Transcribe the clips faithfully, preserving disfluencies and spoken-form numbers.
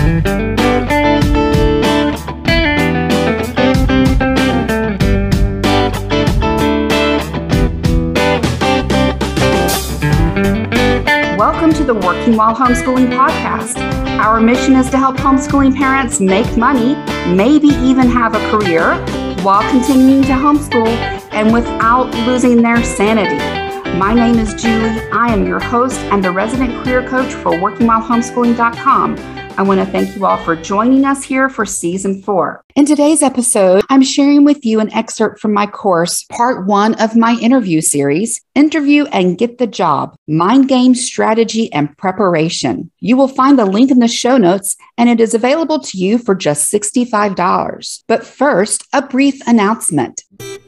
Welcome to the Working While Homeschooling podcast. Our mission is to help homeschooling parents make money, maybe even have a career, while continuing to homeschool and without losing their sanity. My name is Julie. I am your host and the resident career coach for working while homeschooling dot com. I want to thank you all for joining us here for season four. In today's episode, I'm sharing with you an excerpt from my course, part one of my interview series, Interview and Get the Job, Mind Game Strategy and Preparation. You will find the link in the show notes, and it is available to you for just sixty-five dollars. But first, a brief announcement.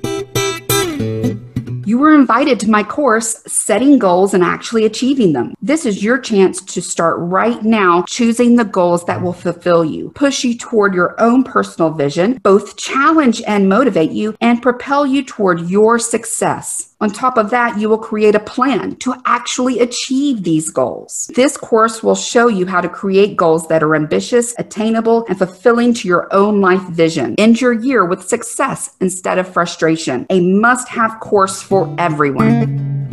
You were invited to my course, Setting Goals and Actually Achieving Them. This is your chance to start right now choosing the goals that will fulfill you, push you toward your own personal vision, both challenge and motivate you, and propel you toward your success. On top of that, you will create a plan to actually achieve these goals. This course will show you how to create goals that are ambitious, attainable, and fulfilling to your own life vision. End your year with success instead of frustration. A must-have course for everyone.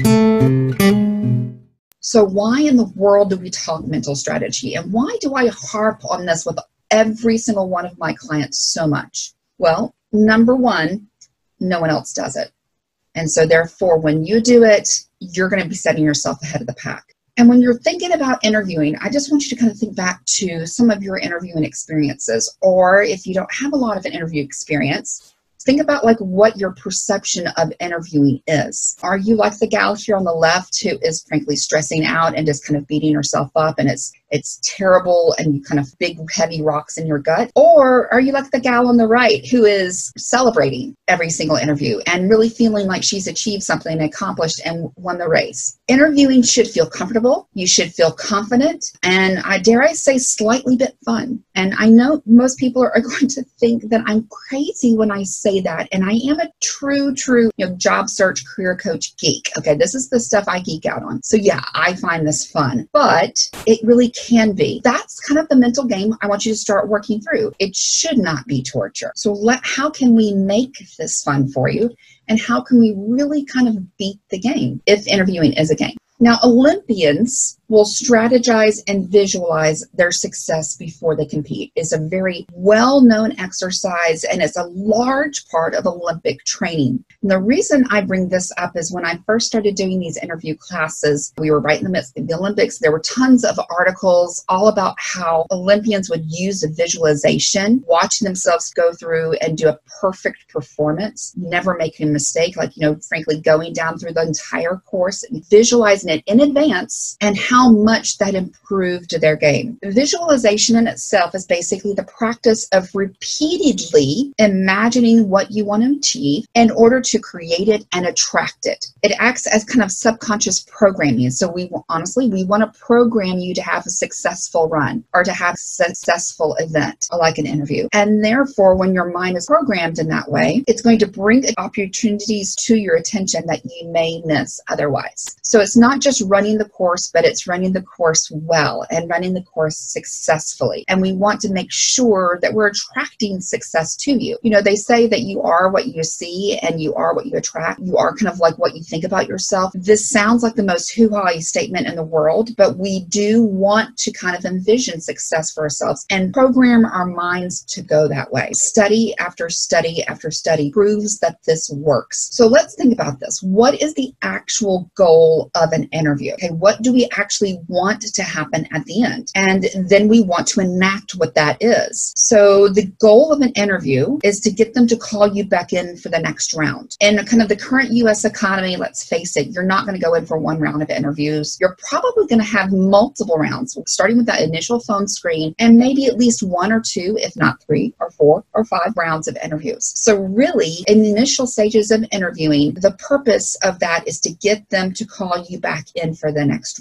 So why in the world do we talk mental strategy? And why do I harp on this with every single one of my clients so much? Well, number one, no one else does it. And so therefore, when you do it, you're going to be setting yourself ahead of the pack. And when you're thinking about interviewing, I just want you to kind of think back to some of your interviewing experiences. Or if you don't have a lot of an interview experience, think about like what your perception of interviewing is. Are you like the gal here on the left who is frankly stressing out and just kind of beating herself up and it's it's terrible and you kind of big heavy rocks in your gut? Or are you like the gal on the right who is celebrating every single interview and really feeling like she's achieved something and accomplished and won the race? Interviewing should feel comfortable. You should feel confident. And I dare I say slightly bit fun. And I know most people are going to think that I'm crazy when I say that. And I am a true, true you know, job search career coach geek. Okay, this is the stuff I geek out on. So yeah, I find this fun, but it really can be. That's kind of the mental game I want you to start working through. It should not be torture. So let, how can we make this fun for you? And how can we really kind of beat the game if interviewing is a game? Now, Olympians will strategize and visualize their success before they compete. It's a very well-known exercise, and it's a large part of Olympic training. And the reason I bring this up is when I first started doing these interview classes, we were right in the midst of the Olympics. There were tons of articles all about how Olympians would use a visualization, watching themselves go through and do a perfect performance, never making a mistake, like, you know, frankly, going down through the entire course and visualizing it in advance and how how much that improved their game. Visualization in itself is basically the practice of repeatedly imagining what you want to achieve in order to create it and attract it. It acts as kind of subconscious programming. So we honestly, we want to program you to have a successful run or to have a successful event, like an interview. And therefore, when your mind is programmed in that way, it's going to bring opportunities to your attention that you may miss otherwise. So it's not just running the course, but it's running the course well and running the course successfully. And we want to make sure that we're attracting success to you. You know, they say that you are what you see and you are what you attract. You are kind of like what you think about yourself. This sounds like the most hoo-ha statement in the world, but we do want to kind of envision success for ourselves and program our minds to go that way. Study after study after study proves that this works. So let's think about this. What is the actual goal of an interview? Okay, what do we actually want to happen at the end? And then we want to enact what that is. So the goal of an interview is to get them to call you back in for the next round. In kind of the current U S economy, let's face it, you're not going to go in for one round of interviews. You're probably going to have multiple rounds, starting with that initial phone screen and maybe at least one or two, if not three or four or five rounds of interviews. So really, in the initial stages of interviewing, the purpose of that is to get them to call you back in for the next round. Or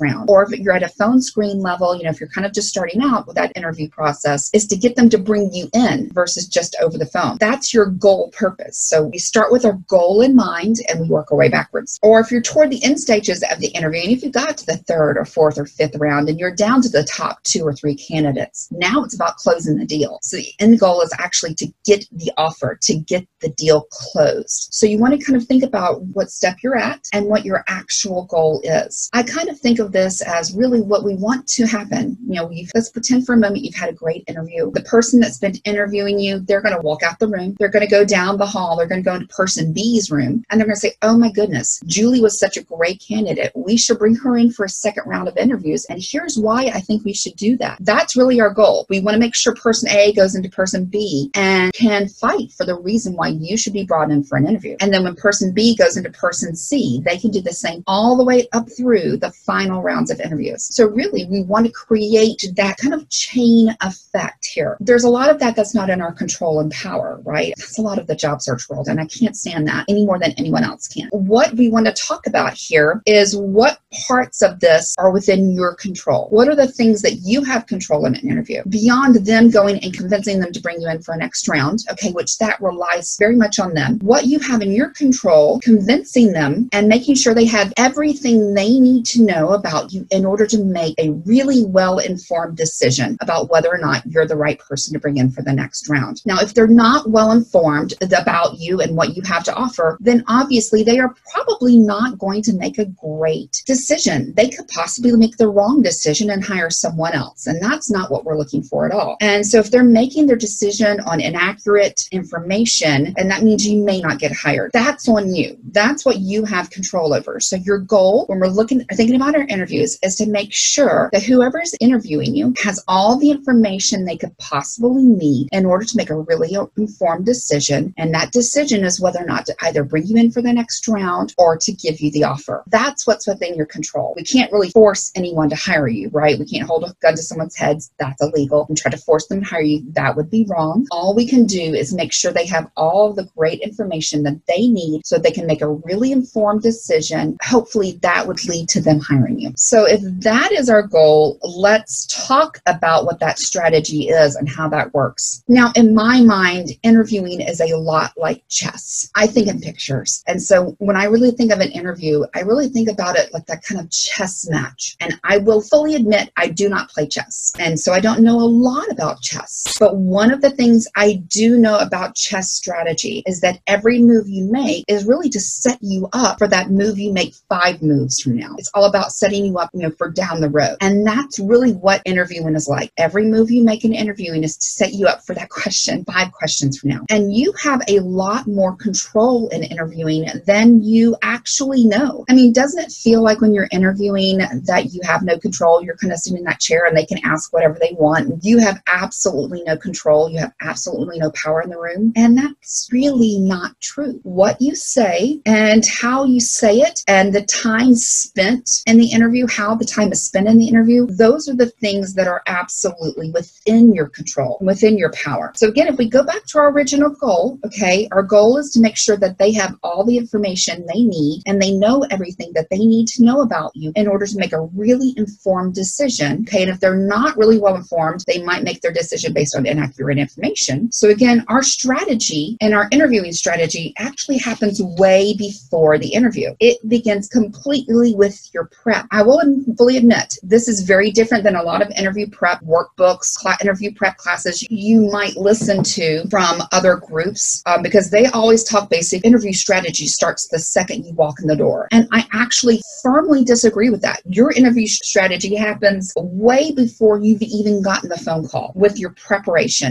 if you're at a phone screen level, you know, if you're kind of just starting out with that interview process, is to get them to bring you in versus just over the phone. That's your goal purpose. So we start with our goal in mind and we work our way backwards. Or if you're toward the end stages of the interview, and if you got to the third or fourth or fifth round and you're down to the top two or three candidates, now it's about closing the deal. So the end goal is actually to get the offer, to get the deal closed. So you want to kind of think about what step you're at and what your actual goal is. I kind of think of this as really what we want to happen. You know, we've, let's pretend for a moment you've had a great interview. The person that's been interviewing you, they're going to walk out the room. They're going to go down the hall. They're going to go into person B's room and they're going to say, oh my goodness, Julie was such a great candidate. We should bring her in for a second round of interviews. And here's why I think we should do that. That's really our goal. We want to make sure person A goes into person B and can fight for the reason why you should be brought in for an interview. And then when person B goes into person C, they can do the same all the way up through the final rounds of interviews. So really, we want to create that kind of chain effect here. There's a lot of that that's not in our control and power, right? That's a lot of the job search world, and I can't stand that any more than anyone else can. What we want to talk about here is what parts of this are within your control. What are the things that you have control in an interview? Beyond them going and convincing them to bring you in for a next round, okay, which that relies very much on them. What you have in your control, convincing them and making sure they have everything they need to know about you in order to make a really well-informed decision about whether or not you're the right person to bring in for the next round. Now, if they're not well-informed about you and what you have to offer, then obviously they are probably not going to make a great decision. They could possibly make the wrong decision and hire someone else, and that's not what we're looking for at all. And so if they're making their decision on inaccurate information, and that means you may not get hired, that's on you. That's what you have control over. So your goal when we're looking or thinking about our interviews is to make sure that whoever is interviewing you has all the information they could possibly need in order to make a really informed decision. And that decision is whether or not to either bring you in for the next round or to give you the offer. That's what's within your control. We can't really force anyone to hire you, right? We can't hold a gun to someone's heads. That's illegal. And try to force them to hire you. That would be wrong. All we can do is make sure they have all the great information that they need so they can make a really informed decision. Hopefully that would lead to them hiring you. So if that is our goal, let's talk about what that strategy is and how that works. Now, in my mind, interviewing is a lot like chess. I think in pictures. And so when I really think of an interview, I really think about it like that kind of chess match. And I will fully admit I do not play chess. And so I don't know a lot about chess. But one of the things I do know about chess strategy is that every move you make is really to set you up for that move you make five moves from now. It's all about setting you up, you know, for down the road. And that's really what interviewing is like. Every move you make in interviewing is to set you up for that question five questions from now. And you have a lot more control in interviewing than you actually know. I mean, doesn't it feel like when you're interviewing that you have no control? You're kind of sitting in that chair and they can ask whatever they want. You have absolutely no control. You have absolutely no power in the room. And that's really not true. What you say and how you say it and the time spent in the interview, how the time is spent in the interview, those are the things that are absolutely within your control, within your power. So again, if we go back to our original goal, okay, our goal is to make sure that they have all the information they need and they know everything that they need to know about you in order to make a really informed decision. Okay, and if they're not really well informed, they might make their decision based on inaccurate information. So again, our strategy and our interviewing strategy actually happens way before the interview. It begins completely with your prep. I will fully admit, this is very different than a lot of interview prep workbooks, interview prep classes you might listen to from other groups um, because they always talk basic interview strategy starts the second you walk in the door. And I actually firmly disagree with that. Your interview strategy happens way before you've even gotten the phone call with your preparation.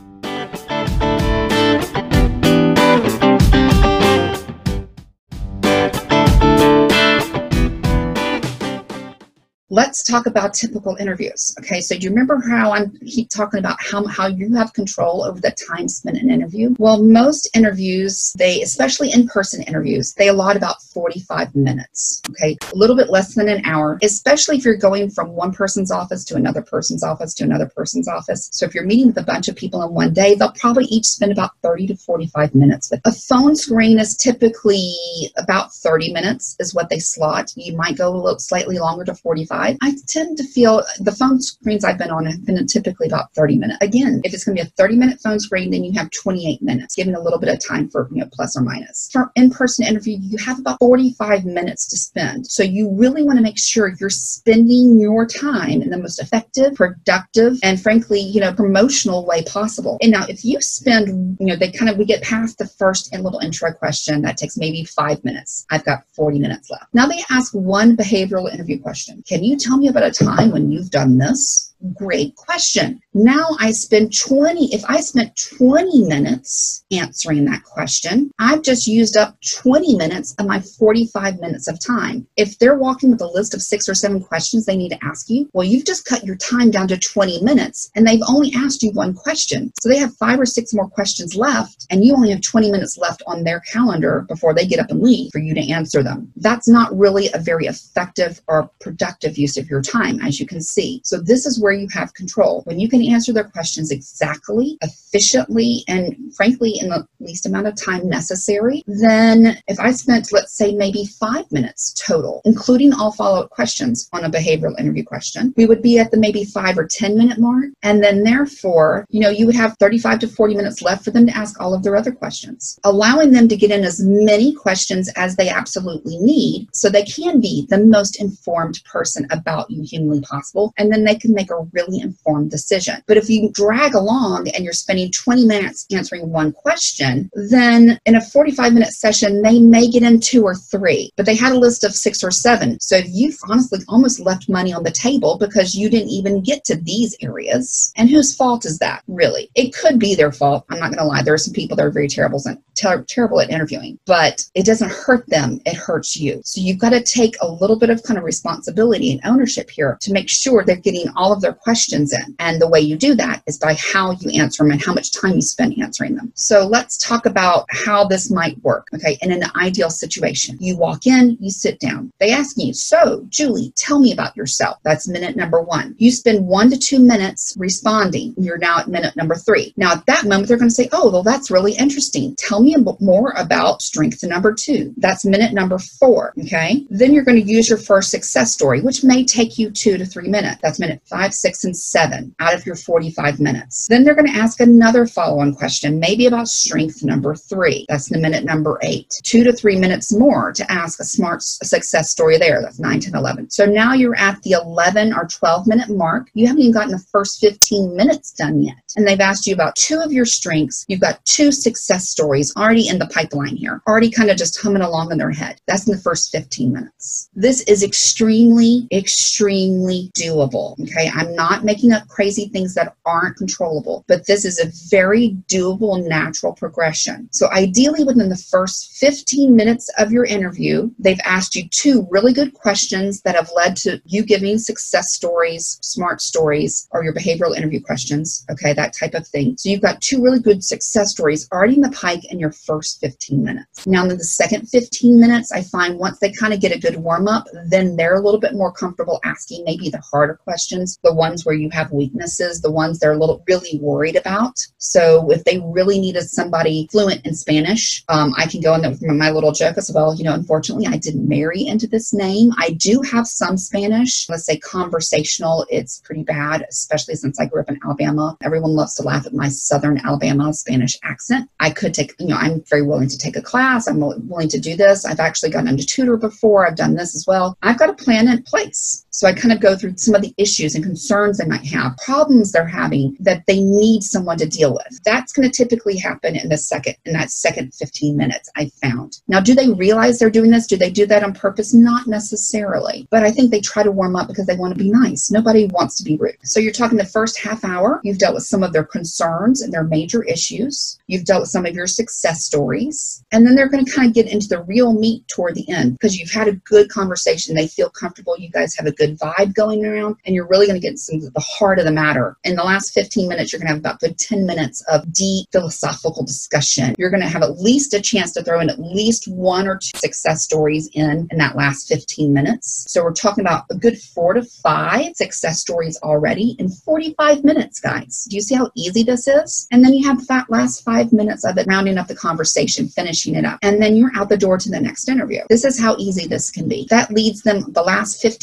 Let's talk about typical interviews. Okay, so do you remember how I keep talking about how, how you have control over the time spent in an interview? Well, most interviews, they, especially in-person interviews, they allot about forty-five minutes, okay? A little bit less than an hour, especially if you're going from one person's office to another person's office to another person's office. So if you're meeting with a bunch of people in one day, they'll probably each spend about thirty to forty-five minutes. With a phone screen is typically about thirty minutes is what they slot. You might go a little slightly longer to forty-five. forty-five, I tend to feel the phone screens I've been on have been typically about thirty minutes. Again, if it's going to be a thirty minute phone screen, then you have twenty-eight minutes, giving a little bit of time for, you know, plus or minus. For in-person interview, you have about forty-five minutes to spend. So you really want to make sure you're spending your time in the most effective, productive, and frankly, you know, promotional way possible. And now if you spend, you know, they kind of, we get past the first little intro question that takes maybe five minutes. I've got forty minutes left. Now they ask one behavioral interview question. Can you tell me about a time when you've done this? Great question. Now I spend twenty, if I spent twenty minutes answering that question, I've just used up twenty minutes of my forty-five minutes of time. If they're walking with a list of six or seven questions they need to ask you, well, you've just cut your time down to twenty minutes and they've only asked you one question. So they have five or six more questions left and you only have twenty minutes left on their calendar before they get up and leave for you to answer them. That's not really a very effective or productive use of your time, as you can see. So this is where you have control. When you can answer their questions exactly, efficiently, and frankly in the least amount of time necessary, then if I spent, let's say, maybe five minutes total, including all follow-up questions on a behavioral interview question, we would be at the maybe five or ten minute mark. And then therefore, you know, you would have thirty-five to forty minutes left for them to ask all of their other questions, allowing them to get in as many questions as they absolutely need so they can be the most informed person about you humanly possible. And then they can make a really informed decision. But if you drag along and you're spending twenty minutes answering one question, then in a forty-five minute session, they may get in two or three, but they had a list of six or seven. So you've honestly almost left money on the table because you didn't even get to these areas. And whose fault is that, really? It could be their fault. I'm not going to lie. There are some people that are very terrible, ter terrible at interviewing, but it doesn't hurt them. It hurts you. So you've got to take a little bit of kind of responsibility and ownership here to make sure they're getting all of their questions in. And the way you do that is by how you answer them and how much time you spend answering them. So let's talk about how this might work. Okay. And in an ideal situation, you walk in, you sit down. They ask you, so Julie, tell me about yourself. That's minute number one. You spend one to two minutes responding. You're now at minute number three. Now at that moment, they're going to say, oh, well, that's really interesting. Tell me more about strength number two. That's minute number four. Okay. Then you're going to use your first success story, which may take you two to three minutes. That's minute five, six, and seven out of your forty-five minutes. Then they're going to ask another follow-on question, maybe about strength number three. That's the minute number eight. Two to three minutes more to ask a smart success story there. That's nine, ten, eleven. So now you're at the eleven or twelve minute mark. You haven't even gotten the first fifteen minutes done yet. And they've asked you about two of your strengths. You've got two success stories already in the pipeline here, already kind of just humming along in their head. That's in the first fifteen minutes. This is extremely, extremely doable. Okay. I'm not making up crazy things that aren't controllable, but this is a very doable, natural progression. So ideally within the first fifteen minutes of your interview, they've asked you two really good questions that have led to you giving success stories, smart stories, or your behavioral interview questions. Okay. That type of thing. So you've got two really good success stories already in the pike in your first fifteen minutes. Now in the second fifteen minutes, I find once they kind of get a good warm up, then they're a little bit more comfortable asking maybe the harder questions, the ones where you have weaknesses, the ones they're a little really worried about. So if they really needed somebody fluent in Spanish, um, I can go in there with my little joke as well. You know, unfortunately, I didn't marry into this name. I do have some Spanish, let's say conversational. It's pretty bad, especially since I grew up in Alabama. Everyone loves to laugh at my Southern Alabama Spanish accent. I could take, you know, I'm very willing to take a class. I'm willing to do this. I've actually gotten into tutor before. I've done this as well. I've got a plan in place. So I kind of go through some of the issues and concerns they might have, problems they're having that they need someone to deal with. That's going to typically happen in the second, in that second fifteen minutes, I found. Now, do they realize they're doing this? Do they do that on purpose? Not necessarily, but I think they try to warm up because they want to be nice. Nobody wants to be rude. So you're talking the first half hour, you've dealt with some of their concerns and their major issues. You've dealt with some of your success stories, and then they're going to kind of get into the real meat toward the end because you've had a good conversation. They feel comfortable. You guys have a good vibe going around, and you're really going to get some of the heart of the matter. In the last fifteen minutes, you're going to have about good ten minutes of deep philosophical discussion. You're going to have at least a chance to throw in at least one or two success stories in in that last fifteen minutes. So we're talking about a good four to five success stories already in forty-five minutes, guys. Do you see how easy this is? And then you have that last five minutes of it, rounding up the conversation, finishing it up, and then you're out the door to the next interview. This is how easy this can be. That leads them the last fifteen minutes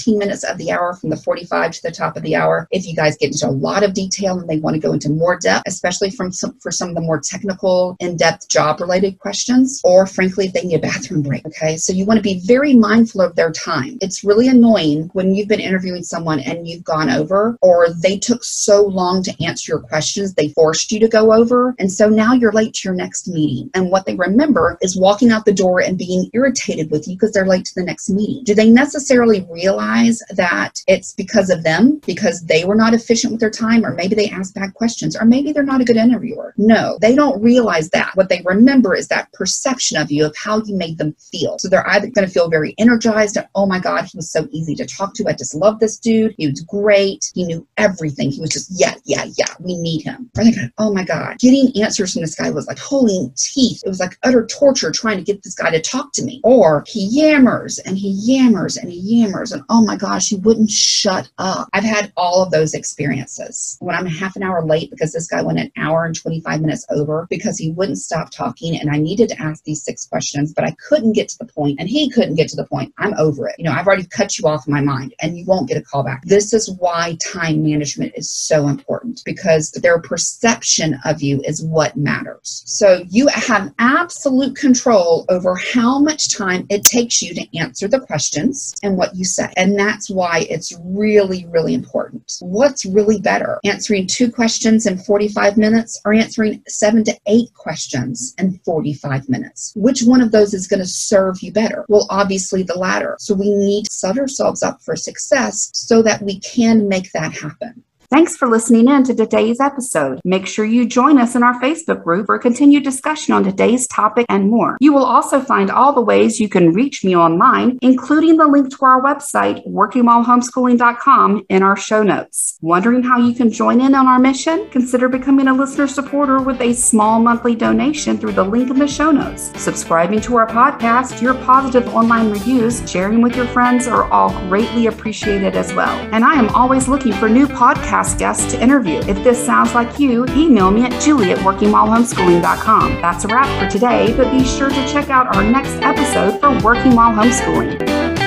of the hour from the forty-five to the top of the hour. If you guys get into a lot of detail and they want to go into more depth, especially from some, for some of the more technical, in-depth job-related questions, or frankly, if they need a bathroom break, okay? So you want to be very mindful of their time. It's really annoying when you've been interviewing someone and you've gone over, or they took so long to answer your questions, they forced you to go over, and so now you're late to your next meeting. And what they remember is walking out the door and being irritated with you because they're late to the next meeting. Do they necessarily realize that it's because of them, because they were not efficient with their time, or maybe they asked bad questions, or maybe they're not a good interviewer? No, they don't realize that. What they remember is that perception of you, of how you made them feel. So they're either going to feel very energized and, oh my God, he was so easy to talk to. I just love this dude. He was great. He knew everything. He was just, yeah, yeah, yeah, we need him. Or they're going, oh my God, getting answers from this guy was like pulling teeth. It was like utter torture trying to get this guy to talk to me. Or he yammers and he yammers and he yammers and oh my gosh, he wouldn't shut up. I've had all of those experiences. When I'm half an hour late because this guy went an hour and twenty-five minutes over because he wouldn't stop talking and I needed to ask these six questions, but I couldn't get to the point and he couldn't get to the point. I'm over it. You know, I've already cut you off in my mind and you won't get a call back. This is why time management is so important, because their perception of you is what matters. So you have absolute control over how much time it takes you to answer the questions and what you say. And that's why it's really, really important. What's really better? Answering two questions in forty-five minutes or answering seven to eight questions in forty-five minutes? Which one of those is going to serve you better? Well, obviously the latter. So we need to set ourselves up for success so that we can make that happen. Thanks for listening in to today's episode. Make sure you join us in our Facebook group for a continued discussion on today's topic and more. You will also find all the ways you can reach me online, including the link to our website, working while homeschooling dot com, in our show notes. Wondering how you can join in on our mission? Consider becoming a listener supporter with a small monthly donation through the link in the show notes. Subscribing to our podcast, your positive online reviews, sharing with your friends are all greatly appreciated as well. And I am always looking for new podcasts guests to interview. If this sounds like you, email me at Julie at working while homeschooling dot com. That's a wrap for today, but be sure to check out our next episode for Working While Homeschooling.